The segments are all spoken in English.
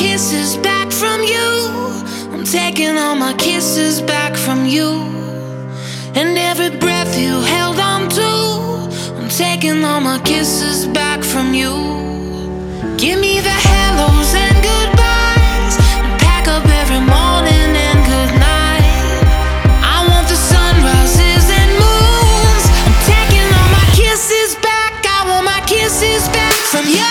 kisses back from you. I'm taking all my kisses back from you. And every breath you held on to, I'm taking all my kisses back from you. Give me the hellos and goodbyes, and pack up every morning and good night. I want the sunrises and moons. I'm taking all my kisses back. I want my kisses back from you.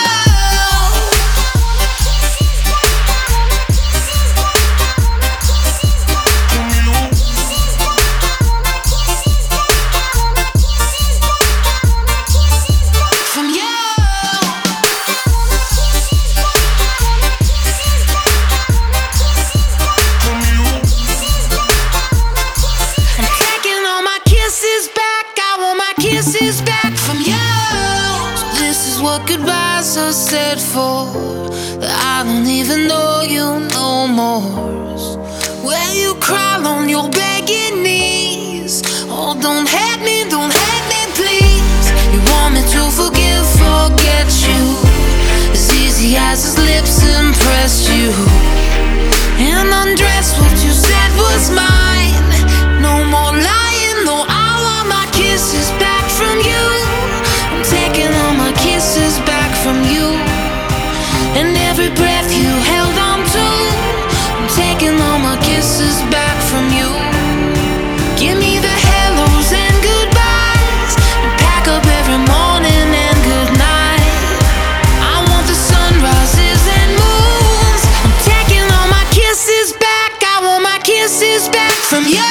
Kisses back from you. So this is what goodbyes are said for, that I don't even know you no more. Where you crawl on your begging knees. Oh, don't hate me please. You want me to forgive, forget you, as easy as his lips impressed you, and undress what you said was mine. No more lying, no, I want my kisses back from you. I'm taking all my kisses back from you. And every breath you held on to, I'm taking all my kisses back from you. Give me the hellos and goodbyes, and pack up every morning and good night. I want the sunrises and moons. I'm taking all my kisses back. I want my kisses back from you.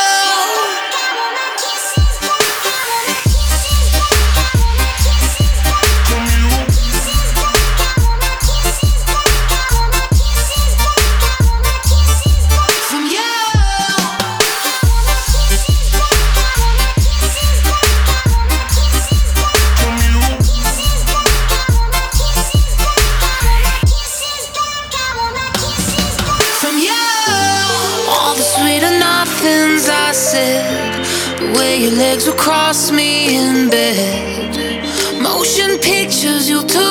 I said, the way your legs would cross me in bed, motion pictures you took